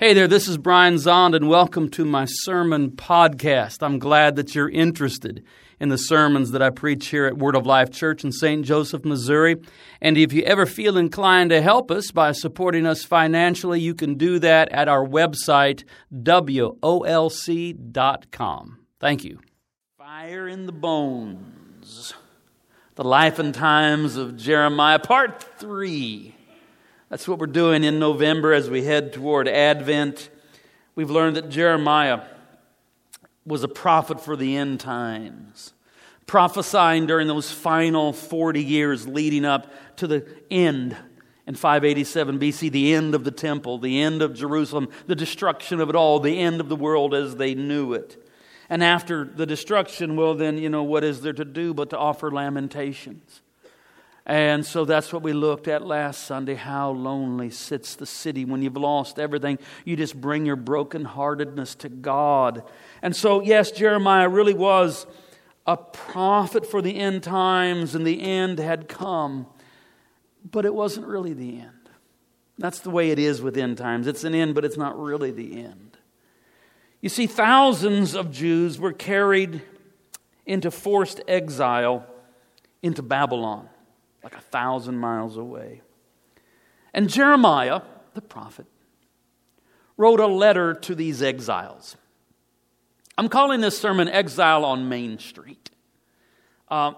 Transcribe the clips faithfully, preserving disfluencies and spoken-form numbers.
Hey there, this is Brian Zond, and welcome to my sermon podcast. I'm glad that you're interested in the sermons that I preach here at Word of Life Church in Saint Joseph, Missouri. And if you ever feel inclined to help us by supporting us financially, you can do that at our website, W O L C dot com. Thank you. Fire in the Bones, the life and times of Jeremiah, part three. That's what we're doing in November as we head toward Advent. We've learned that Jeremiah was a prophet for the end times, prophesying during those final forty years leading up to the end in five eighty-seven B C, the end of the temple, the end of Jerusalem, the destruction of it all, the end of the world as they knew it. And after the destruction, well then, you know, what is there to do but to offer lamentations? And so that's what we looked at last Sunday. How lonely sits the city when you've lost everything. You just bring your brokenheartedness to God. And so, yes, Jeremiah really was a prophet for the end times, and the end had come. But it wasn't really the end. That's the way it is with end times. It's an end, but it's not really the end. You see, thousands of Jews were carried into forced exile into Babylon, like a thousand miles away. And Jeremiah, the prophet, wrote a letter to these exiles. I'm calling this sermon Exile on Main Street. Uh,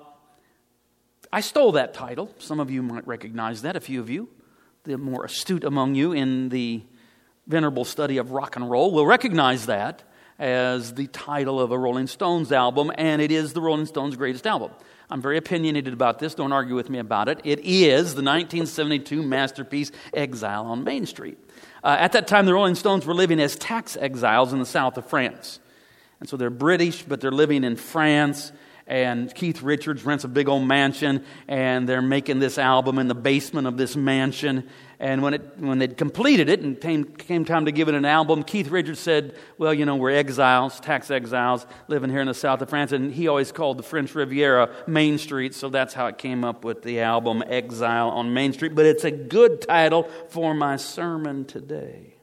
I stole that title. Some of you might recognize that, a few of you. The more astute among you in the venerable study of rock and roll will recognize that as the title of a Rolling Stones album, and it is the Rolling Stones' greatest album. I'm very opinionated about this. Don't argue with me about it. It is the nineteen seventy-two masterpiece, Exile on Main Street. Uh, at that time, the Rolling Stones were living as tax exiles in the south of France. And so they're British, but they're living in France. And Keith Richards rents a big old mansion, and they're making this album in the basement of this mansion. And when it when they'd completed it and came, came time to give it an album, Keith Richards said, well, you know, we're exiles, tax exiles, living here in the south of France. And he always called the French Riviera Main Street, so that's how it came up with the album Exile on Main Street. But it's a good title for my sermon today.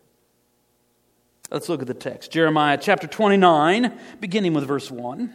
Let's look at the text. Jeremiah chapter twenty-nine, beginning with verse one.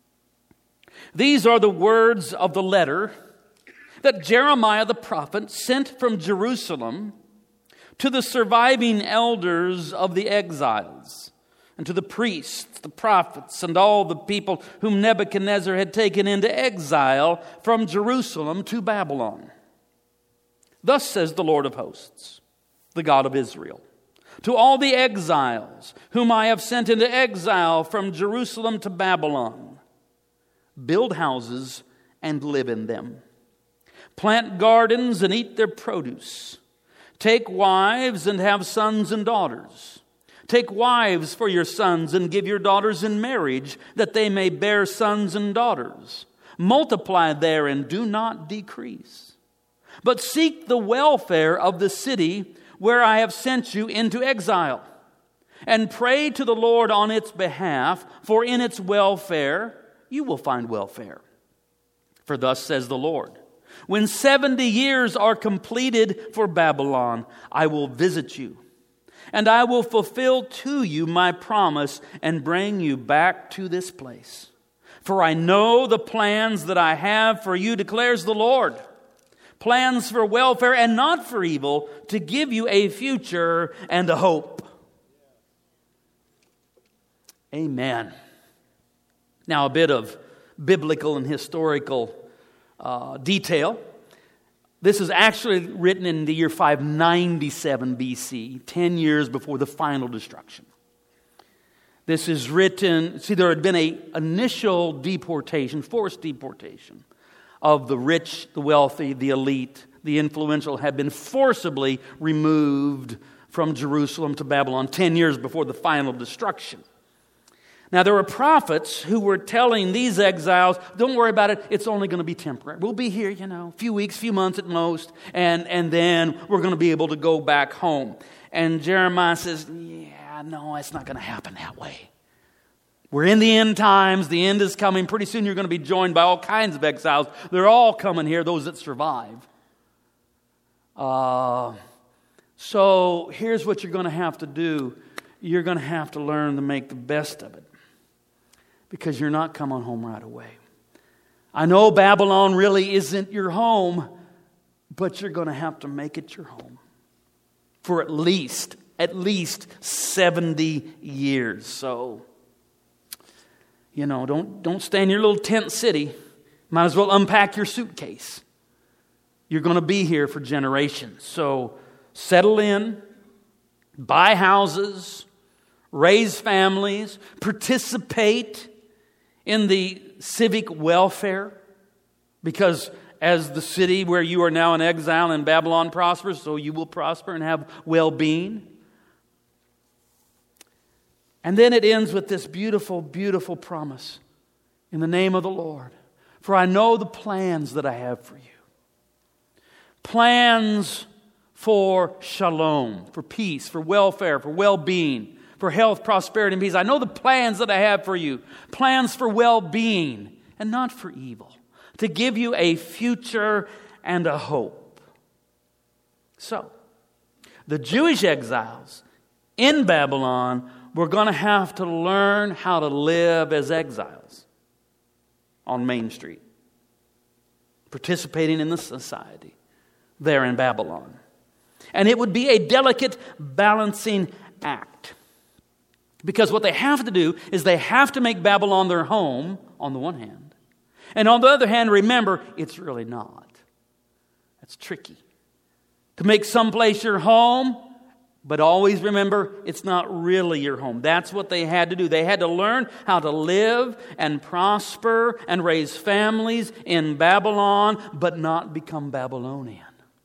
These are the words of the letter that Jeremiah the prophet sent from Jerusalem to the surviving elders of the exiles, and to the priests, the prophets, and all the people whom Nebuchadnezzar had taken into exile from Jerusalem to Babylon. Thus says the Lord of hosts, the God of Israel, to all the exiles whom I have sent into exile from Jerusalem to Babylon, build houses and live in them. Plant gardens and eat their produce. Take wives and have sons and daughters. Take wives for your sons and give your daughters in marriage, that they may bear sons and daughters. Multiply there and do not decrease. But seek the welfare of the city where I have sent you into exile, and pray to the Lord on its behalf, for in its welfare you will find welfare. For thus says the Lord, when seventy years are completed for Babylon, I will visit you, and I will fulfill to you my promise and bring you back to this place. For I know the plans that I have for you, declares the Lord, plans for welfare and not for evil, to give you a future and a hope. Amen. Now, a bit of biblical and historical uh, detail. This is actually written in the year five ninety-seven B C, ten years before the final destruction. This is written, see, there had been an initial deportation, forced deportation of the rich, the wealthy, the elite, the influential, had been forcibly removed from Jerusalem to Babylon ten years before the final destruction. Now, there were prophets who were telling these exiles, don't worry about it, it's only going to be temporary. We'll be here, you know, a few weeks, few months at most, and, and then we're going to be able to go back home. And Jeremiah says, yeah, no, it's not going to happen that way. We're in the end times, the end is coming. Pretty soon you're going to be joined by all kinds of exiles. They're all coming here, those that survive. Uh, So here's what you're going to have to do. You're going to have to learn to make the best of it, because you're not coming home right away. I know Babylon really isn't your home, but you're going to have to make it your home for at least, at least seventy years. So, you know, don't, don't stay in your little tent city. Might as well unpack your suitcase. You're going to be here for generations. So settle in, buy houses, raise families, participate in the civic welfare, because as the city where you are now in exile in Babylon prospers, so you will prosper and have well-being. And then it ends with this beautiful, beautiful promise. In the name of the Lord, for I know the plans that I have for you. Plans for shalom, for peace, for welfare, for well-being, for health, prosperity, and peace. I know the plans that I have for you. Plans for well-being and not for evil, to give you a future and a hope. So, the Jewish exiles in Babylon were going to have to learn how to live as exiles on Main Street, participating in the society there in Babylon. And it would be a delicate balancing act. Because what they have to do is they have to make Babylon their home on the one hand. And on the other hand, remember, it's really not. That's tricky. To make someplace your home, but always remember, it's not really your home. That's what they had to do. They had to learn how to live and prosper and raise families in Babylon, but not become Babylonian.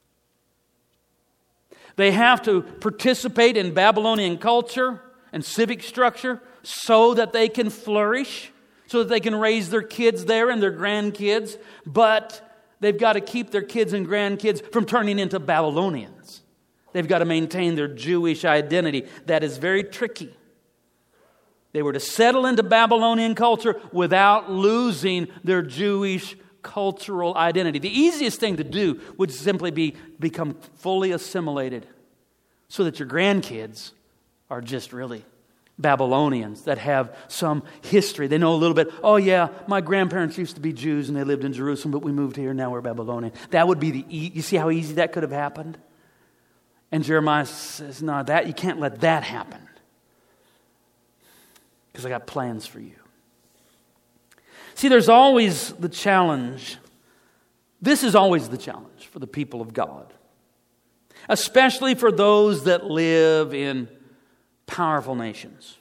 They have to participate in Babylonian culture and civic structure so that they can flourish, so that they can raise their kids there and their grandkids. But they've got to keep their kids and grandkids from turning into Babylonians. They've got to maintain their Jewish identity. That is very tricky. They were to settle into Babylonian culture without losing their Jewish cultural identity. The easiest thing to do would simply be become fully assimilated so that your grandkids are just really Babylonians that have some history. They know a little bit, oh yeah, my grandparents used to be Jews and they lived in Jerusalem, but we moved here, now we're Babylonian. That would be the, e- you see how easy that could have happened? And Jeremiah says, no, that you can't let that happen, because I got plans for you. See, there's always the challenge. This is always the challenge for the people of God, especially for those that live in powerful nations.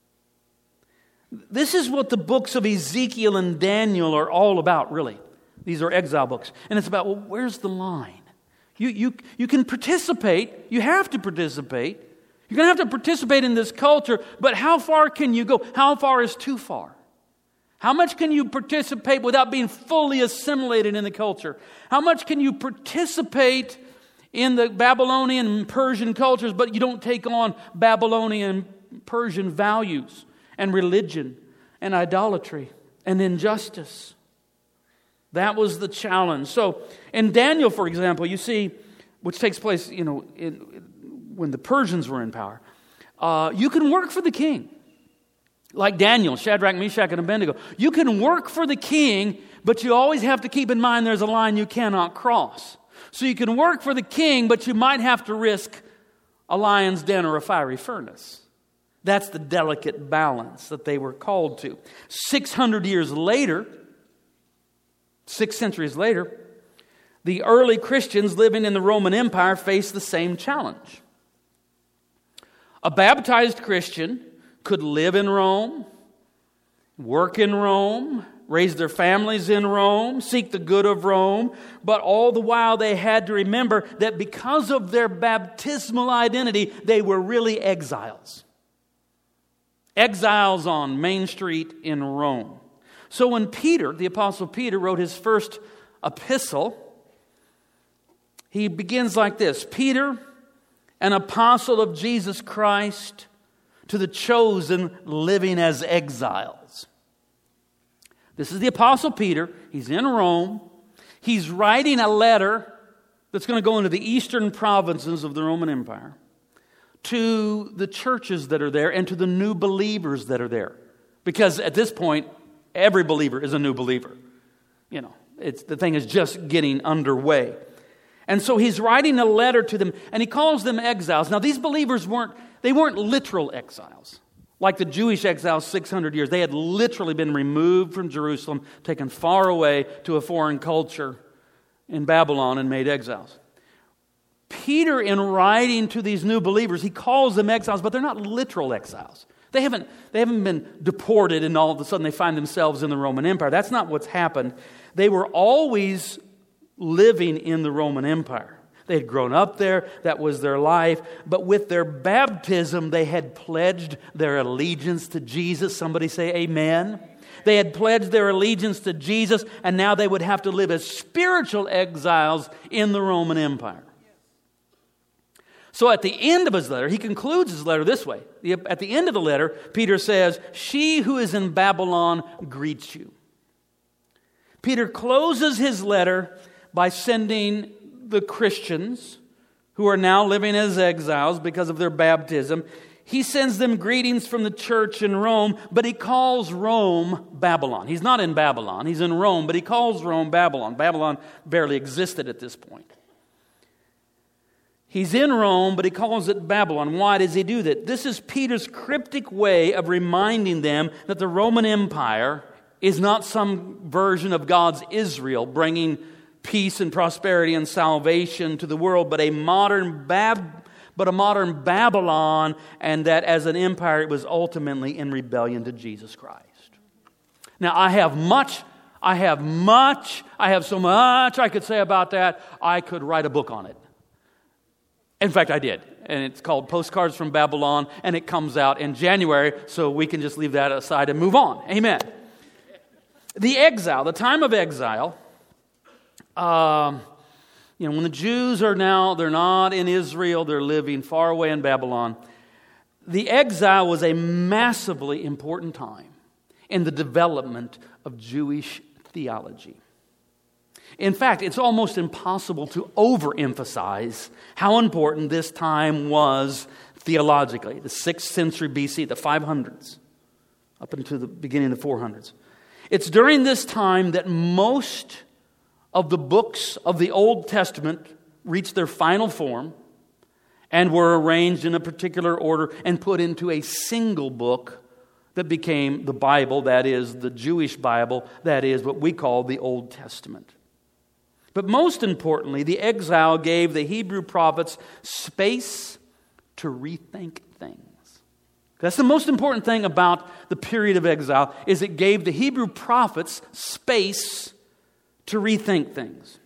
This is what the books of Ezekiel and Daniel are all about, really. These are exile books. And it's about, well, where's the line? You, you, you can participate. You have to participate. You're going to have to participate in this culture, but how far can you go? How far is too far? How much can you participate without being fully assimilated in the culture? How much can you participate in the Babylonian and Persian cultures, but you don't take on Babylonian Persian values and religion and idolatry and injustice? That was the challenge. So in Daniel, for example, you see, which takes place, you know, in, when the Persians were in power, uh, you can work for the king. Like Daniel, Shadrach, Meshach, and Abednego. You can work for the king, but you always have to keep in mind there's a line you cannot cross. So you can work for the king, but you might have to risk a lion's den or a fiery furnace. That's the delicate balance that they were called to. Six hundred years later, six centuries later, the early Christians living in the Roman Empire faced the same challenge. A baptized Christian could live in Rome, work in Rome, raise their families in Rome, seek the good of Rome, but all the while they had to remember that because of their baptismal identity, they were really exiles. Exiles on Main Street in Rome. So when Peter, the Apostle Peter, wrote his first epistle, he begins like this: Peter, an apostle of Jesus Christ, to the chosen living as exiles. This is the Apostle Peter. He's in Rome. He's writing a letter that's going to go into the eastern provinces of the Roman Empire, to the churches that are there and to the new believers that are there. Because at this point, every believer is a new believer. You know, it's, the thing is just getting underway. And so he's writing a letter to them, and he calls them exiles. Now, these believers weren't, they weren't literal exiles. Like the Jewish exiles six hundred years. They had literally been removed from Jerusalem, taken far away to a foreign culture in Babylon and made exiles. Peter, in writing to these new believers, he calls them exiles, but they're not literal exiles. They haven't, they haven't been deported and all of a sudden they find themselves in the Roman Empire. That's not what's happened. They were always living in the Roman Empire. They had grown up there. That was their life. But with their baptism, they had pledged their allegiance to Jesus. Somebody say amen. They had pledged their allegiance to Jesus, and now they would have to live as spiritual exiles in the Roman Empire. So at the end of his letter, he concludes his letter this way. At the end of the letter, Peter says, "She who is in Babylon greets you." Peter closes his letter by sending the Christians, who are now living as exiles because of their baptism, he sends them greetings from the church in Rome, but he calls Rome Babylon. He's not in Babylon, he's in Rome, but he calls Rome Babylon. Babylon barely existed at this point. He's in Rome, but he calls it Babylon. Why does he do that? This is Peter's cryptic way of reminding them that the Roman Empire is not some version of God's Israel bringing peace and prosperity and salvation to the world, but a modern Bab- but a modern Babylon, and that as an empire it was ultimately in rebellion to Jesus Christ. Now I have much, I have much, I have so much I could say about that. I could write a book on it. In fact, I did. And it's called Postcards from Babylon, and it comes out in January, so we can just leave that aside and move on. Amen. The exile, the time of exile, um, you know, when the Jews are now, they're not in Israel, they're living far away in Babylon. The exile was a massively important time in the development of Jewish theology. In fact, it's almost impossible to overemphasize how important this time was theologically. The sixth century B C, the five hundreds, up into the beginning of the four hundreds. It's during this time that most of the books of the Old Testament reached their final form and were arranged in a particular order and put into a single book that became the Bible, that is, the Jewish Bible, that is what we call the Old Testament. But most importantly, the exile gave the Hebrew prophets space to rethink things. That's the most important thing about the period of exile, is it gave the Hebrew prophets space to rethink things.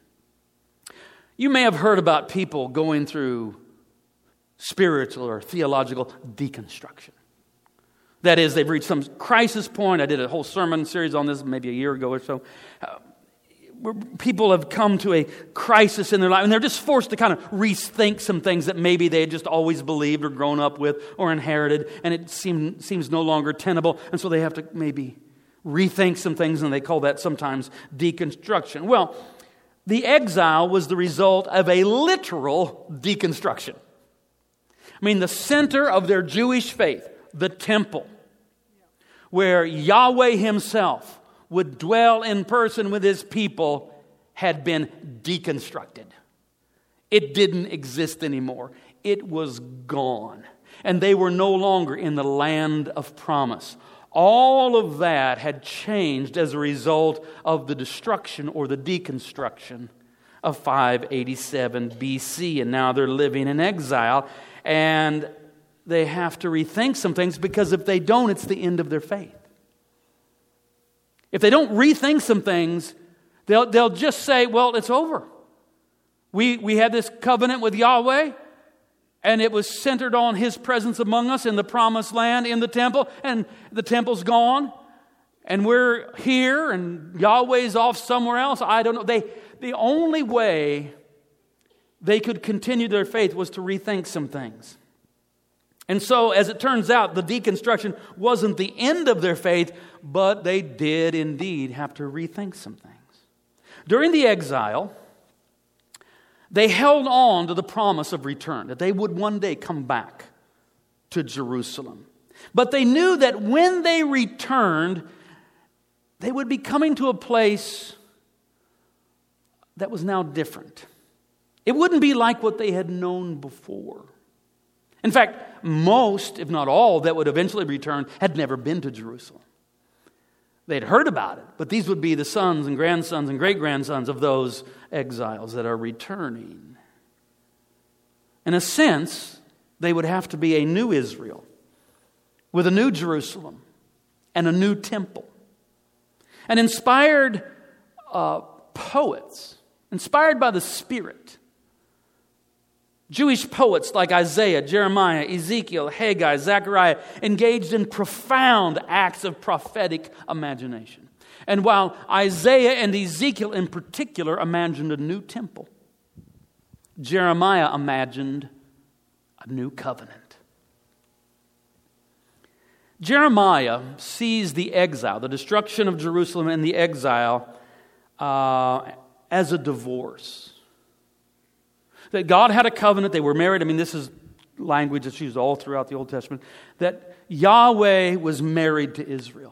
You may have heard about people going through spiritual or theological deconstruction. That is, they've reached some crisis point. I did a whole sermon series on this maybe a year ago or so. Uh, where people have come to a crisis in their life, and they're just forced to kind of rethink some things that maybe they had just always believed or grown up with or inherited, and it seem, seems no longer tenable, and so they have to maybe rethink some things, and they call that sometimes deconstruction. Well, the exile was the result of a literal deconstruction. I mean, the center of their Jewish faith, the temple, where Yahweh himself would dwell in person with his people, had been deconstructed. It didn't exist anymore. It was gone. And they were no longer in the land of promise. All of that had changed as a result of the destruction or the deconstruction of five eighty-seven B C. And now they're living in exile. And they have to rethink some things, because if they don't, it's the end of their faith. If they don't rethink some things, they'll, they'll just say, well, it's over. We, we had this covenant with Yahweh, and it was centered on his presence among us in the promised land, in the temple, and the temple's gone, and we're here, and Yahweh's off somewhere else. I don't know. They, the only way they could continue their faith was to rethink some things. And so, as it turns out, the deconstruction wasn't the end of their faith, but they did indeed have to rethink some things. During the exile, they held on to the promise of return, that they would one day come back to Jerusalem. But they knew that when they returned, they would be coming to a place that was now different. It wouldn't be like what they had known before. In fact, most, if not all, that would eventually return had never been to Jerusalem. They'd heard about it, but these would be the sons and grandsons and great-grandsons of those exiles that are returning. In a sense, they would have to be a new Israel with a new Jerusalem and a new temple. And inspired uh, poets, inspired by the Spirit, Jewish poets like Isaiah, Jeremiah, Ezekiel, Haggai, Zechariah engaged in profound acts of prophetic imagination. And while Isaiah and Ezekiel in particular imagined a new temple, Jeremiah imagined a new covenant. Jeremiah sees the exile, the destruction of Jerusalem and the exile uh, as a divorce. That God had a covenant, they were married. I mean, this is language that's used all throughout the Old Testament. That Yahweh was married to Israel.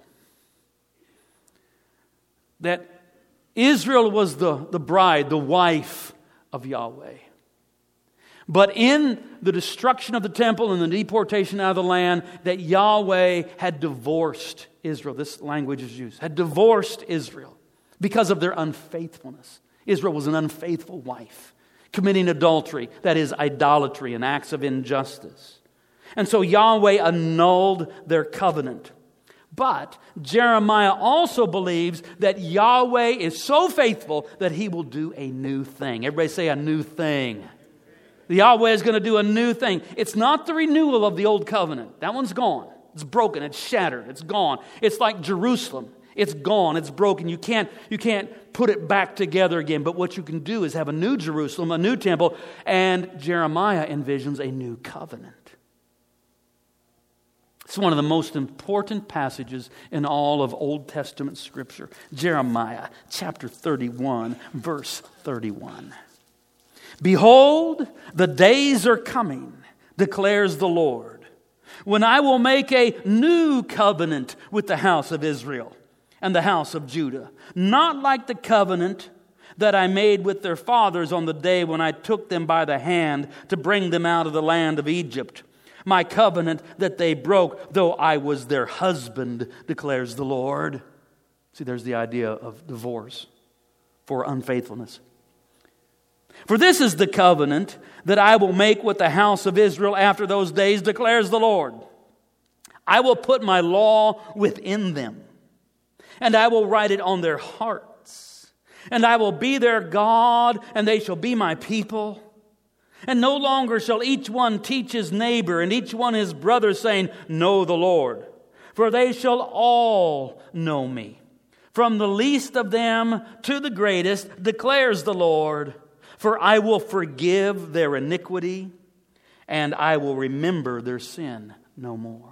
That Israel was the, the bride, the wife of Yahweh. But in the destruction of the temple and the deportation out of the land, that Yahweh had divorced Israel. This language is used. Had divorced Israel because of their unfaithfulness. Israel was an unfaithful wife, committing adultery, that is idolatry and acts of injustice. And so Yahweh annulled their covenant. But Jeremiah also believes that Yahweh is so faithful that He will do a new thing. Everybody say a new thing. Yahweh is going to do a new thing. It's not the renewal of the old covenant. That one's gone. It's broken. It's shattered. It's gone. It's like Jerusalem. It's gone. It's broken. You can't, you can't put it back together again. But what you can do is have a new Jerusalem, a new temple, and Jeremiah envisions a new covenant. It's one of the most important passages in all of Old Testament Scripture. Jeremiah chapter thirty-one, verse thirty-one. Behold, the days are coming, declares the Lord, when I will make a new covenant with the house of Israel and the house of Judah, not like the covenant that I made with their fathers on the day when I took them by the hand to bring them out of the land of Egypt. My covenant that they broke, though I was their husband, declares the Lord. See, there's the idea of divorce for unfaithfulness. For this is the covenant that I will make with the house of Israel after those days, declares the Lord. I will put my law within them, and I will write it on their hearts. And I will be their God, and they shall be my people. And no longer shall each one teach his neighbor, and each one his brother, saying, Know the Lord. For they shall all know me, from the least of them to the greatest, declares the Lord. For I will forgive their iniquity, and I will remember their sin no more.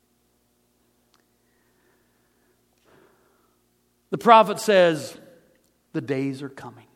The prophet says, the days are coming.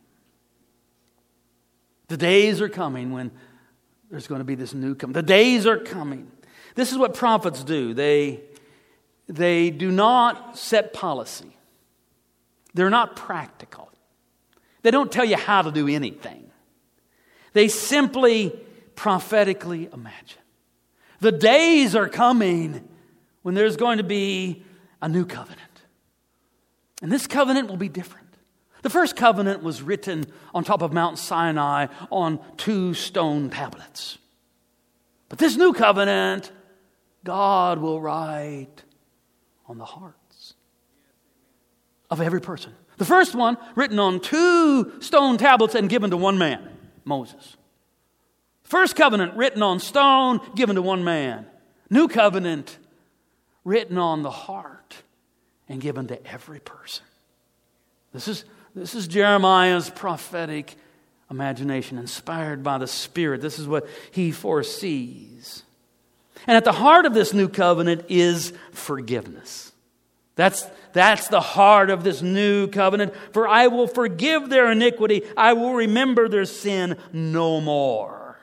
The days are coming when there's going to be this new covenant. The days are coming. This is what prophets do. They, they do not set policy. They're not practical. They don't tell you how to do anything. They simply prophetically imagine. The days are coming when there's going to be a new covenant. And this covenant will be different. The first covenant was written on top of Mount Sinai on two stone tablets. But this new covenant, God will write on the hearts of every person. The first one, written on two stone tablets and given to one man, Moses. First covenant, written on stone, given to one man. New covenant, written on the heart and given to every person. This is, this is Jeremiah's prophetic imagination, inspired by the Spirit. This is what he foresees. And at the heart of this new covenant is forgiveness. That's, that's the heart of this new covenant. For I will forgive their iniquity. I will remember their sin no more.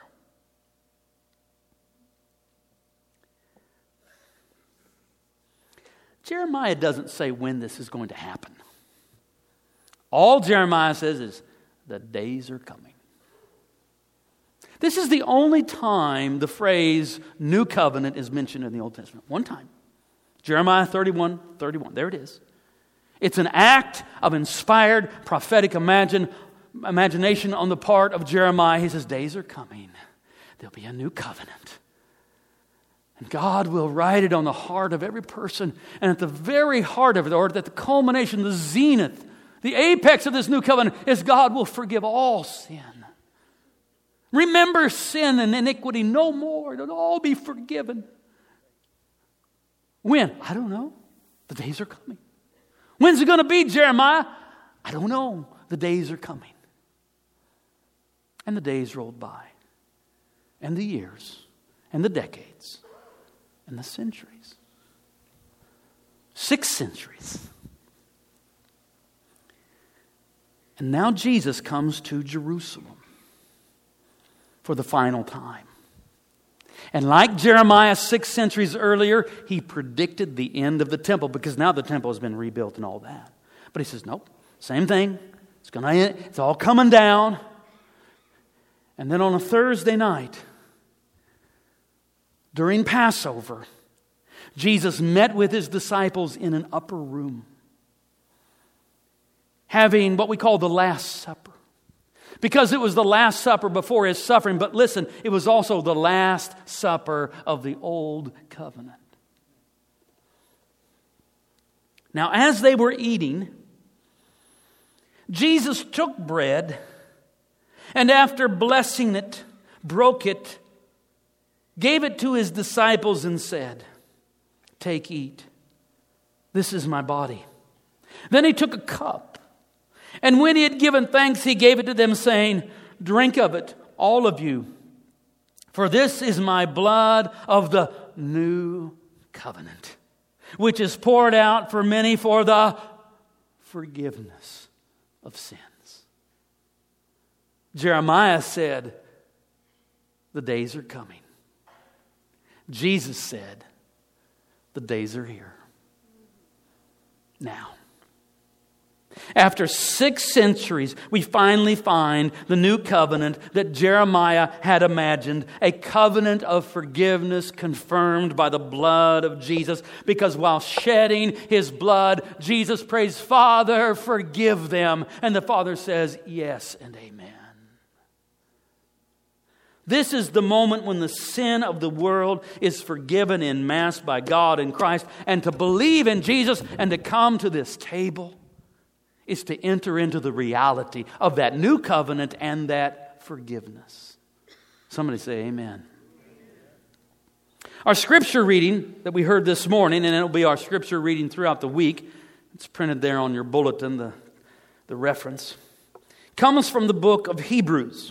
Jeremiah doesn't say when this is going to happen. All Jeremiah says is, the days are coming. This is the only time the phrase new covenant is mentioned in the Old Testament. One time. Jeremiah thirty-one, thirty-one. There it is. It's an act of inspired prophetic imagine, imagination on the part of Jeremiah. He says, days are coming. There'll be a new covenant. And God will write it on the heart of every person. And at the very heart of it, or at the culmination, the zenith, the apex of this new covenant is God will forgive all sin. Remember sin and iniquity no more. It'll all be forgiven. When? I don't know. The days are coming. When's it going to be, Jeremiah? I don't know. The days are coming. And the days rolled by. And the years. And the decades. And the centuries. Six centuries. And now Jesus comes to Jerusalem for the final time. And like Jeremiah six centuries earlier, he predicted the end of the temple because now the temple has been rebuilt and all that. But he says, nope, same thing. It's gonna end. It's all coming down. And then on a Thursday night, during Passover, Jesus met with his disciples in an upper room, having what we call the Last Supper. Because it was the Last Supper before his suffering. But listen, it was also the Last Supper of the Old Covenant. Now, as they were eating, Jesus took bread and after blessing it, broke it, gave it to his disciples and said, take, eat. This is my body. Then he took a cup. And when he had given thanks, he gave it to them, saying, drink of it, all of you. For this is my blood of the new covenant, which is poured out for many for the forgiveness of sins. Jeremiah said, the days are coming. Jesus said, the days are here. Now. After six centuries, we finally find the new covenant that Jeremiah had imagined, a covenant of forgiveness confirmed by the blood of Jesus. Because while shedding his blood, Jesus prays, Father, forgive them. And the Father says, yes and amen. This is the moment when the sin of the world is forgiven en masse by God in Christ. And to believe in Jesus and to come to this table is to enter into the reality of that new covenant and that forgiveness. Somebody say amen. Our scripture reading that we heard this morning, and it'll be our scripture reading throughout the week, it's printed there on your bulletin, the, the reference, comes from the book of Hebrews.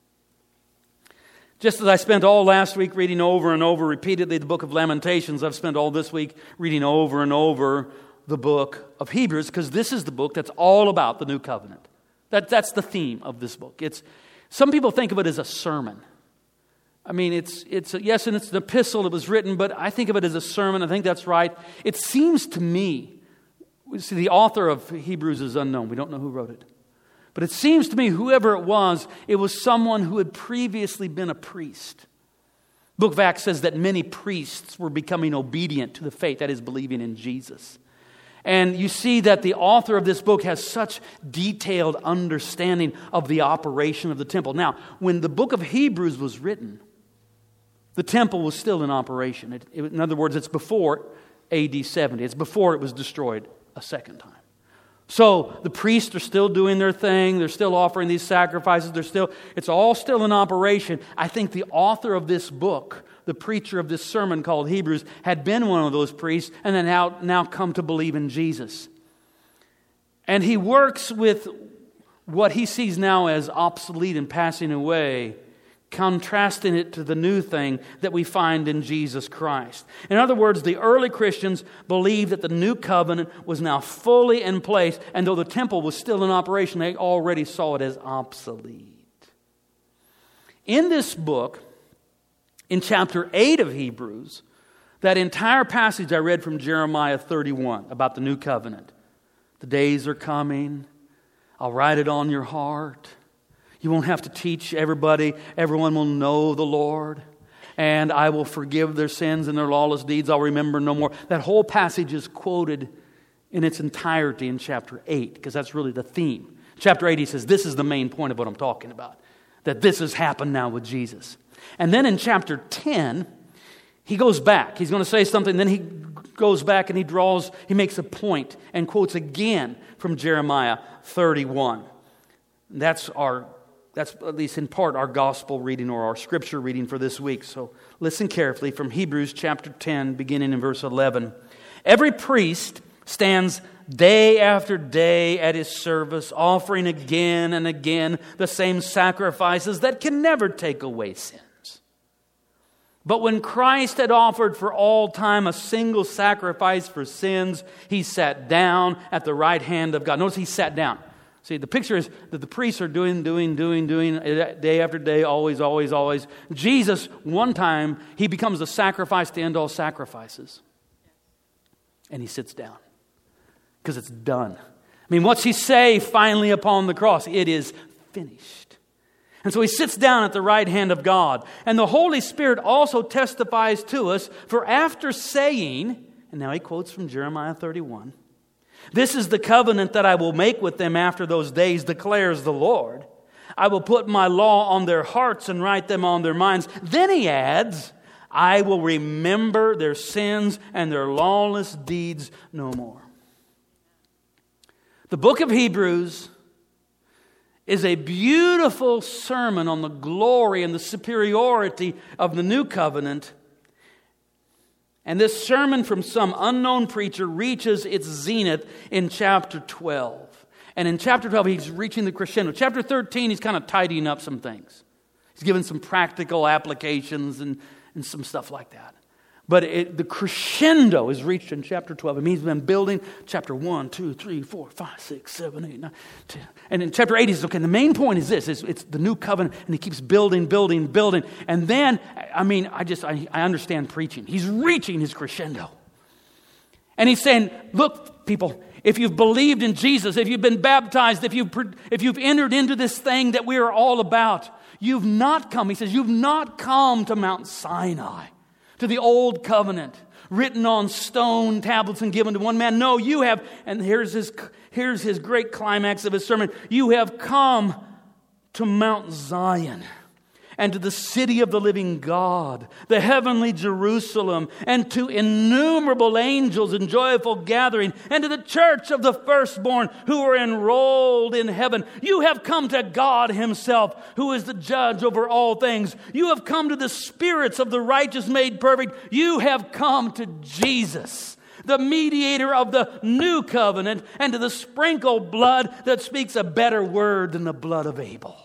Just as I spent all last week reading over and over repeatedly the book of Lamentations, I've spent all this week reading over and over the book of Hebrews, because this is the book that's all about the new covenant. That, that's the theme of this book. It's some people think of it as a sermon. I mean, it's it's a, yes, and it's an epistle that was written, but I think of it as a sermon. I think that's right. It seems to me, see, the author of Hebrews is unknown. We don't know who wrote it. But it seems to me, whoever it was, it was someone who had previously been a priest. The book of Acts says that many priests were becoming obedient to the faith, that is, believing in Jesus. And you see that the author of this book has such detailed understanding of the operation of the temple. Now, when the book of Hebrews was written, the temple was still in operation. It, it, in other words, it's before A D seventy. It's before it was destroyed a second time. So the priests are still doing their thing. They're still offering these sacrifices. They're still, it's all still in operation. I think the author of this book, the preacher of this sermon called Hebrews, had been one of those priests and then now, now come to believe in Jesus. And he works with what he sees now as obsolete and passing away contrasting it to the new thing that we find in Jesus Christ. In other words, the early Christians believed that the new covenant was now fully in place, and though the temple was still in operation, they already saw it as obsolete. In this book, in chapter eight of Hebrews, that entire passage I read from Jeremiah thirty-one about the new covenant. The days are coming. I'll write it on your heart. You won't have to teach everybody. Everyone will know the Lord. And I will forgive their sins and their lawless deeds. I'll remember no more. That whole passage is quoted in its entirety in chapter eight, because that's really the theme. Chapter eight, he says, this is the main point of what I'm talking about. That this has happened now with Jesus. And then in chapter ten, he goes back. He's going to say something. Then he goes back and he draws, he makes a point and quotes again from Jeremiah thirty-one. That's our That's at least in part our gospel reading or our scripture reading for this week. So listen carefully from Hebrews chapter ten, beginning in verse eleven. Every priest stands day after day at his service, offering again and again the same sacrifices that can never take away sins. But when Christ had offered for all time a single sacrifice for sins, he sat down at the right hand of God. Notice he sat down. See, the picture is that the priests are doing, doing, doing, doing, day after day, always, always, always. Jesus, one time, he becomes a sacrifice to end all sacrifices. And he sits down. Because it's done. I mean, what's he say finally upon the cross? It is finished. And so he sits down at the right hand of God. And the Holy Spirit also testifies to us, for after saying, and now he quotes from Jeremiah thirty-one, this is the covenant that I will make with them after those days, declares the Lord. I will put my law on their hearts and write them on their minds. Then he adds, I will remember their sins and their lawless deeds no more. The book of Hebrews is a beautiful sermon on the glory and the superiority of the new covenant. And this sermon from some unknown preacher reaches its zenith in chapter twelve. And in chapter twelve, he's reaching the crescendo. Chapter thirteen, he's kind of tidying up some things. He's given some practical applications and, and some stuff like that. But it, the crescendo is reached in chapter twelve. I mean, he's been building chapter one, two, three, four, five, six, seven, eight, nine, ten. And in chapter eight, he says, okay, the main point is this. It's, it's the new covenant, and he keeps building, building, building. And then, I mean, I just, I, I understand preaching. He's reaching his crescendo. And he's saying, look, people, if you've believed in Jesus, if you've been baptized, if you've, if you've entered into this thing that we are all about, you've not come, he says, you've not come to Mount Sinai, to the old covenant, written on stone tablets and given to one man. No, you have, and here's his, here's his great climax of his sermon. You have come to Mount Zion and to the city of the living God, the heavenly Jerusalem, and to innumerable angels in joyful gathering, and to the church of the firstborn who are enrolled in heaven. You have come to God himself, who is the judge over all things. You have come to the spirits of the righteous made perfect. You have come to Jesus, the mediator of the new covenant, and to the sprinkled blood that speaks a better word than the blood of Abel.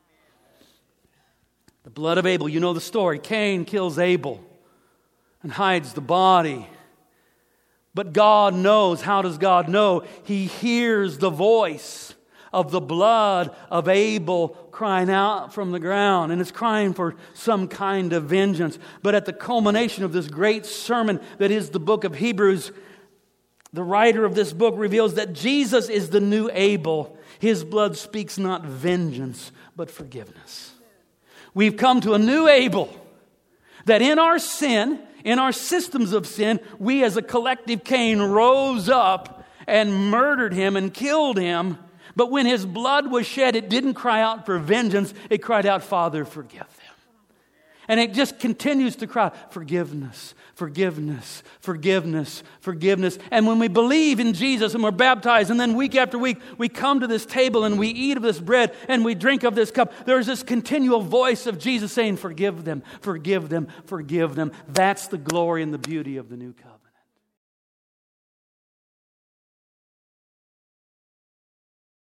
The blood of Abel, you know the story. Cain kills Abel and hides the body. But God knows. How does God know? He hears the voice of the blood of Abel crying out from the ground. And it's crying for some kind of vengeance. But at the culmination of this great sermon that is the book of Hebrews, the writer of this book reveals that Jesus is the new Abel. His blood speaks not vengeance, but forgiveness. We've come to a new Abel, that in our sin, in our systems of sin, we as a collective Cain rose up and murdered him and killed him. But when his blood was shed, it didn't cry out for vengeance. It cried out, Father, forgive them. And it just continues to cry, forgiveness, forgiveness, forgiveness, forgiveness. And when we believe in Jesus and we're baptized, and then week after week, we come to this table and we eat of this bread and we drink of this cup, there's this continual voice of Jesus saying, forgive them, forgive them, forgive them. That's the glory and the beauty of the new covenant.